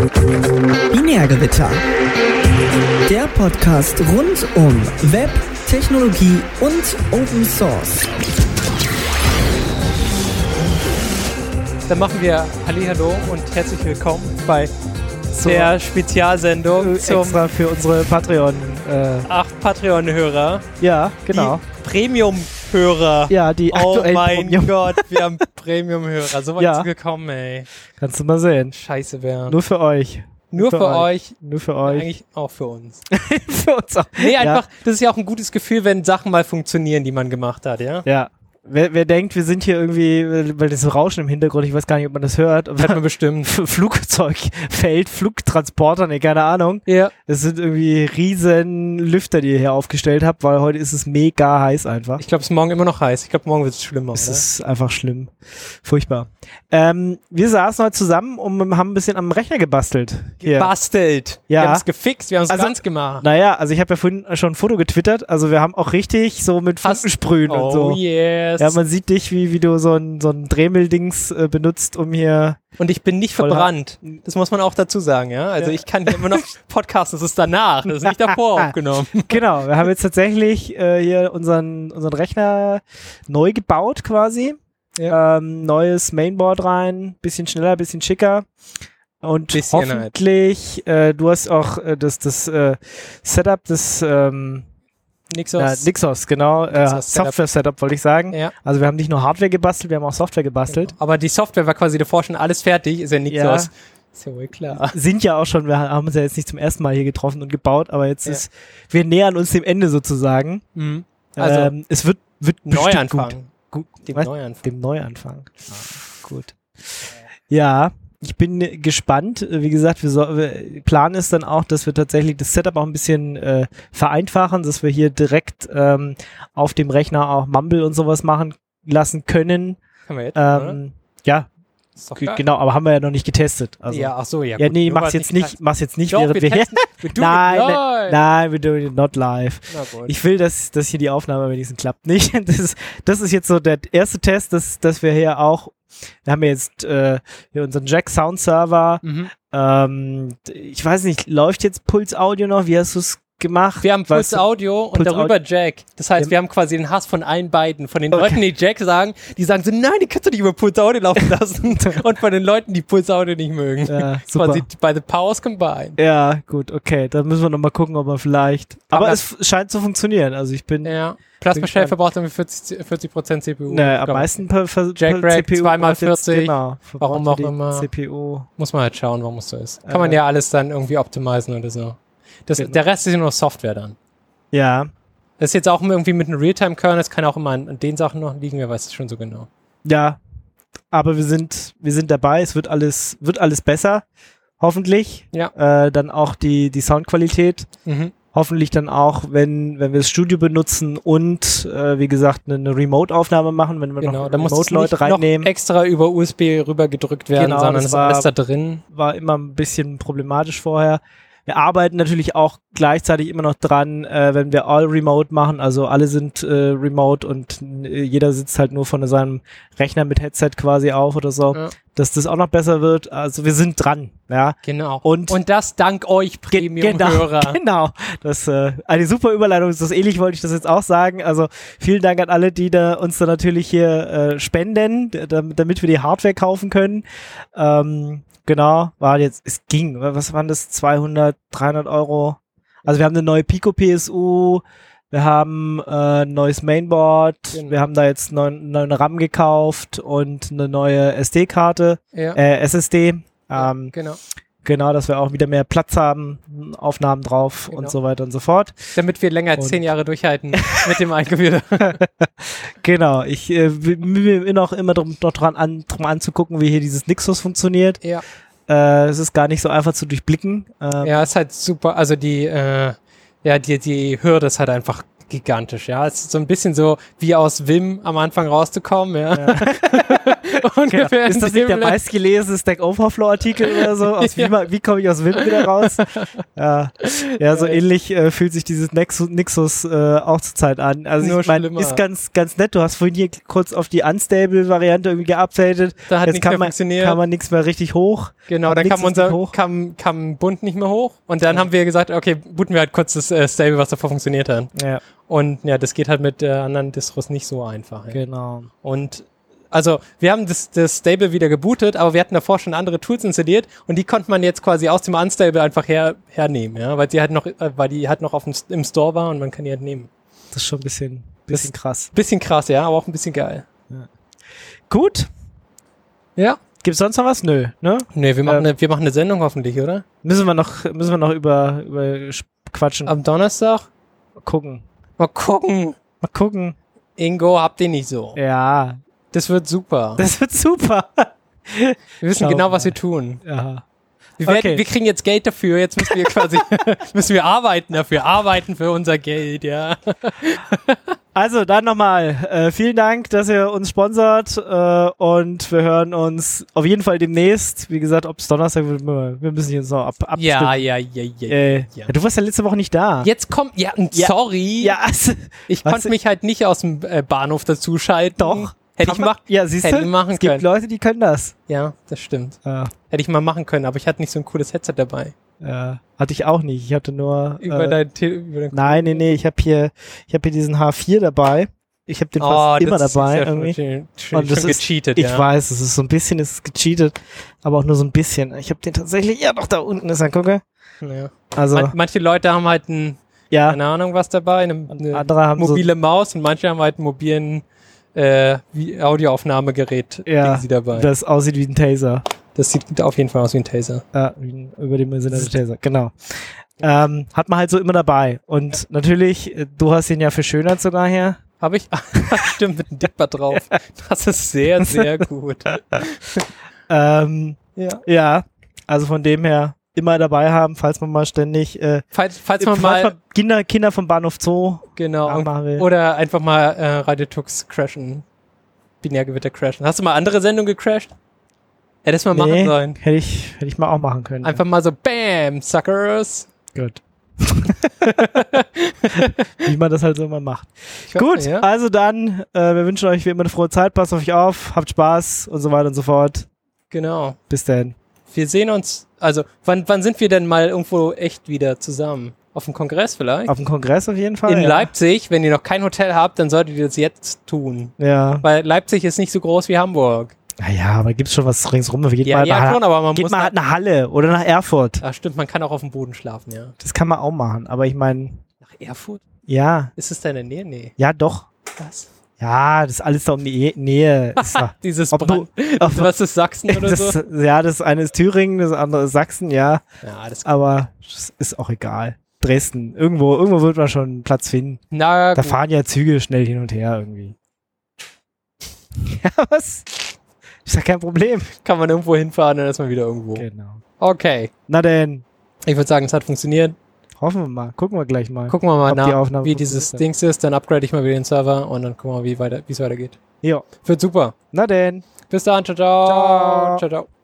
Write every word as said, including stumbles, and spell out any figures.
Binärgewitter. Der Podcast rund um Web, Technologie und Open Source. Dann machen wir Hallihallo und herzlich willkommen bei so der Spezialsendung äh, zum extra für unsere Patreon äh, acht Patreon-Hörer. Ja, genau. Die Premium-Hörer. Ja, die Oh aktuellen mein Premium. Gott, wir haben Premium-Hörer. So weit Ja. sind wir gekommen, ey. Kannst du mal sehen. Scheiße, Bernd. Nur für euch. Nur für, euch. Nur für euch. Eigentlich auch für uns. Für uns auch. Nee, einfach, Ja. das ist ja auch ein gutes Gefühl, wenn Sachen mal funktionieren, die man gemacht hat, ja? Ja. Wer, wer denkt, wir sind hier irgendwie, weil das Rauschen im Hintergrund, ich weiß gar nicht, ob man das hört. Hört man bestimmt. Flugzeugfeld, Flugtransporter, ne, keine Ahnung. Ja. Das sind irgendwie riesen Lüfter, die ihr hier aufgestellt habt, weil heute ist es mega heiß einfach. Ich glaube, es ist morgen immer noch heiß. Ich glaube, morgen wird es schlimmer, Es oder? ist einfach schlimm. Furchtbar. Ähm, wir saßen heute zusammen und haben ein bisschen am Rechner gebastelt. Hier. Gebastelt. Ja. Wir haben es gefixt, wir haben es Also- ganz gemacht. Naja, also ich habe ja vorhin schon ein Foto getwittert, also wir haben auch richtig so mit Hast- Funkensprühen und Oh so. yes. Ja, man sieht dich, wie, wie du so ein, so ein Dremeldings äh, benutzt, um hier... Und ich bin nicht Voll verbrannt. Das muss man auch dazu sagen, ja. Also Ja. ich kann hier immer noch podcasten, das ist danach, das ist nicht davor aufgenommen. Genau, wir haben jetzt tatsächlich äh, hier unseren, unseren Rechner neu gebaut quasi. Ja. Ähm, neues Mainboard rein, bisschen schneller, bisschen schicker. Und Bisschen halt. hoffentlich, äh, du hast auch äh, das, das äh, Setup des ähm, Nixos. ja, Nixos, genau, äh, Nixos Setup. Software-Setup wollte ich sagen. Ja. Also wir haben nicht nur Hardware gebastelt, wir haben auch Software gebastelt. Aber die Software war quasi davor schon alles fertig, ist ja Nixos. Ja. Ist ja wohl klar. Sind ja auch schon, wir haben uns ja jetzt nicht zum ersten Mal hier getroffen und gebaut, aber jetzt Ja. ist, wir nähern uns dem Ende sozusagen. Mhm. Also ähm, es wird, wird bestimmt Neuanfang. gut. Gut. Dem Was? Neuanfang. Dem Neuanfang. Ah, gut. Ja, ich bin äh, gespannt. Äh, Wie gesagt, wir, so, wir Plan ist dann auch, dass wir tatsächlich das Setup auch ein bisschen äh, vereinfachen, dass wir hier direkt ähm, auf dem Rechner auch Mumble und sowas machen lassen können. Können wir jetzt, oder? Ähm, ja, Ist doch g- geil. genau, aber haben wir ja noch nicht getestet. Also, Ja, ach so, ja. ja, gut. nee, Nur mach's was jetzt nicht nicht, mach's jetzt nicht, Doch, während wir wir hier. testen- wir tun Nein, it nein, live. nein, wir doing it not live. Na gut. Ich will, dass, dass hier die Aufnahme wenigstens klappt. Nicht? Das ist, das ist jetzt so der erste Test, dass, dass wir hier auch, wir haben ja jetzt äh, hier unseren Jack Sound Server. Mhm. Ähm, ich weiß nicht, läuft jetzt Puls Audio noch? Wie hast du es gemacht? Wir haben Puls Weißt du- Audio und Puls darüber Jack. Das heißt, Ja. wir haben quasi den Hass von allen beiden. Von den Okay. Leuten, die Jack sagen, die sagen so, nein, die kannst du nicht über Puls Audio laufen lassen. Und von den Leuten, die Puls Audio nicht mögen. Ja, super. Quasi by the powers combined. Ja, gut, okay. Dann müssen wir nochmal gucken, ob wir vielleicht. Aber, Aber- es scheint zu funktionieren. Also ich bin. Ja. Plasmaschell gespannt. verbraucht irgendwie vierzig Prozent C P U. Ne, am Glaub, meisten per, per, Jack per Rack C P U. zwei mal macht jetzt- vierzig. Genau, Warum verbraucht auch die immer. C P U. Muss man halt schauen, warum es so ist. Kann Äh, man ja alles dann irgendwie optimisen oder so. Das, Genau. Der Rest ist ja nur Software dann. Ja, Das ist jetzt auch irgendwie mit einem Realtime-Kernel, das kann auch immer an, an den Sachen noch liegen, wer weiß es schon so genau. ja. Aber wir sind, wir sind dabei. Es wird alles, wird alles besser. Hoffentlich. Ja. Äh, dann auch die, die Soundqualität. Mhm. Hoffentlich dann auch, wenn, wenn wir das Studio benutzen und, äh, wie gesagt, eine, eine Remote-Aufnahme machen, wenn wir Genau, noch da muss es nicht Remote-Leute noch reinnehmen. extra über U S B rüber gedrückt werden, Genau, sondern das es ist war- alles da drin. War immer ein bisschen problematisch vorher. Wir arbeiten natürlich auch gleichzeitig immer noch dran, äh, wenn wir all remote machen, also alle sind äh, remote und äh, jeder sitzt halt nur von seinem Rechner mit Headset quasi auf oder so, Ja. dass das auch noch besser wird. Also wir sind dran, ja. Genau. Und- Und das dank euch Ge- Premium-Hörer. Genau, das äh, eine super Überleitung. So ähnlich wollte ich das jetzt auch sagen. Also vielen Dank an alle, die da uns da natürlich hier äh, spenden, d- damit, damit wir die Hardware kaufen können. Ähm, genau, war jetzt, es ging. Was waren das? zweihundert, dreihundert Euro. Also wir haben eine neue Pico P S U, wir haben äh, ein neues Mainboard, Genau. wir haben da jetzt neuen, neuen RAM gekauft und eine neue S D-Karte, Ja, äh, S S D. Ähm, genau. Genau, dass wir auch wieder mehr Platz haben, Aufnahmen drauf Genau. und so weiter und so fort. Damit wir länger als Und- zehn Jahre durchhalten mit dem Eingewieder. Genau, ich äh, bemühe mich noch immer drum, noch dran, an, drum anzugucken, wie hier dieses Nixos funktioniert. Ja. Äh, es ist gar nicht so einfach zu durchblicken. Ähm, Ja, ist halt super. Also die, äh, ja, die, die Hürde ist halt einfach gigantisch, ja. Es ist so ein bisschen so, wie aus Vim am Anfang rauszukommen, ja. ungefähr Ist das nicht der meistgelesene Stack Overflow-Artikel oder so? Aus Ja. wie ma- wie komme ich aus Vim wieder raus? Ja, ja so Ja. ähnlich äh, fühlt sich dieses Nexus, Nixus äh, auch zur Zeit an. Also Nur ich meine, schlimmer. ist ganz, ganz nett. Du hast vorhin hier kurz auf die Unstable-Variante irgendwie geupdatet. Da hat Jetzt nichts kann mehr man, funktioniert. kann man nichts mehr richtig hoch. Genau, Hat dann kam Nixus unser nicht hoch. kam, kam Bund nicht mehr hoch und dann haben wir gesagt, okay, booten wir halt kurz das äh, Stable, was davor funktioniert hat. Ja, Und ja, das geht halt mit äh, anderen Distros nicht so einfach. Ja. genau. Und also wir haben das, das Stable wieder gebootet, aber wir hatten davor schon andere Tools installiert und die konnte man jetzt quasi aus dem Unstable einfach her, hernehmen, ja, weil die halt noch, äh, weil die halt noch auf dem, im Store war und man kann die halt nehmen. Das ist schon ein bisschen, bisschen krass. Bisschen krass, ja, aber auch ein bisschen geil. Gut. Ja. Gibt's sonst noch was? Nö, ne? Nee, wir machen, Ähm. eine, wir machen eine Sendung hoffentlich, oder? Müssen wir noch, müssen wir noch über, über sch- quatschen. Am Donnerstag? Mal gucken. Mal gucken. Mal gucken. Ingo, habt ihr nicht so. Ja, Das wird super. das wird super. Wir wissen Schauen genau, wir was wir mal. tun. Ja. Wir, werden, Okay. wir kriegen jetzt Geld dafür, jetzt müssen wir quasi müssen wir arbeiten dafür, arbeiten für unser Geld, ja. Also dann nochmal, äh, vielen Dank, dass ihr uns sponsert äh, und wir hören uns auf jeden Fall demnächst. Wie gesagt, ob es Donnerstag wird, wir wir müssen jetzt noch ab, abstimmen. Ja, ja, ja, ja, Äh, ja. ja, du warst ja letzte Woche nicht da. Jetzt kommt, ja, und Ja. sorry, Ja, also, ich was- konnte mich halt nicht aus dem äh, Bahnhof dazuschalten. doch. Hätte Kann ich man- machen, Ja, siehst hätte du, ich machen es gibt können. Leute, die können das. Ja, das stimmt. Ja, Hätte ich mal machen können, aber ich hatte nicht so ein cooles Headset dabei. ja. Hatte ich auch nicht. Ich hatte nur. Über äh, dein, Te- über dein nein, nee, nee, ich habe hier, ich habe hier diesen H vier dabei. Ich habe den fast Oh, immer das dabei ist ja irgendwie. Schon, schon, Und das schon ist- gecheatet, Ich ja. weiß, es ist so ein bisschen, es ist gecheatet, aber auch nur so ein bisschen. Ich habe den tatsächlich, ja doch, da unten ist er, gucke. ja. Also, Man, manche Leute haben halt ein, ja, keine Ahnung was dabei, eine, und eine andere haben mobile Maus und manche haben halt einen mobilen äh, wie Audioaufnahmegerät Ja, Ding sie dabei. so, das aussieht wie ein Taser. Das sieht auf jeden Fall aus wie ein Taser. Ja, wie ein über dem Sinne der Taser, genau. Ähm, hat man halt so immer dabei. Und natürlich, äh, du hast ihn ja verschönert so daher. Habe ich? Stimmt, mit einem Dickbad drauf. Das ist sehr, sehr gut. Ähm, Ja. ja, also von dem her immer dabei haben, falls man mal ständig, äh, Falls, falls man falls mal, Kinder, Kinder vom Bahnhof Zoo genau, anmachen will. oder einfach mal äh, Radiotux crashen. Binärgewitter crashen. Hast du mal andere Sendungen gecrashed? Hättest du mal Nee, machen sollen. hätte ich, hätte ich mal auch machen können. Einfach mal so, bam, Suckers. Gut. Wie man das halt so immer macht. Ich weiß Gut, nicht, ja? also dann, äh, wir wünschen euch wie immer eine frohe Zeit, passt auf euch auf, habt Spaß und so weiter und so fort. Genau. Bis dann. Wir sehen uns, also, wann, wann sind wir denn mal irgendwo echt wieder zusammen? Auf dem Kongress vielleicht? Auf dem Kongress auf jeden Fall. In ja. Leipzig, wenn ihr noch kein Hotel habt, dann solltet ihr das jetzt tun. Ja. Weil Leipzig ist nicht so groß wie Hamburg. Naja, aber gibt's schon was ringsrum? Geht Ja, mal, ja nach, schon, aber man geht muss mal halt, halt nach Halle oder nach Erfurt. ach stimmt, man kann auch auf dem Boden schlafen, ja. Das kann man auch machen. Aber ich meine, Nach Erfurt? ja, Ist es da in der Nähe? Nee. ja doch. Was? Ja, das ist alles da um die e Nähe. Ist da. Dieses Ob Brand, du, ob, was ist Sachsen oder das, so? ja, das eine ist Thüringen, das andere ist Sachsen, ja. Ja, das Aber das ist auch egal. Dresden. Irgendwo, irgendwo wird man schon einen Platz finden. Na Da gut. fahren ja Züge schnell hin und her irgendwie. Ja, was? Ist ja kein Problem. Kann man irgendwo hinfahren, dann ist man wieder irgendwo. Genau. Okay. Na denn, Ich würde sagen, es hat funktioniert. hoffen wir mal. Gucken wir gleich mal. Gucken wir mal Ob die nach, Aufnahme wie dieses funktioniert. Dings ist. Dann upgrade ich mal wieder den Server und dann gucken wir, wie weiter, wie es weitergeht. Ja. Wird super. Na denn. Bis dann. Ciao, ciao. Ciao. Ciao, ciao.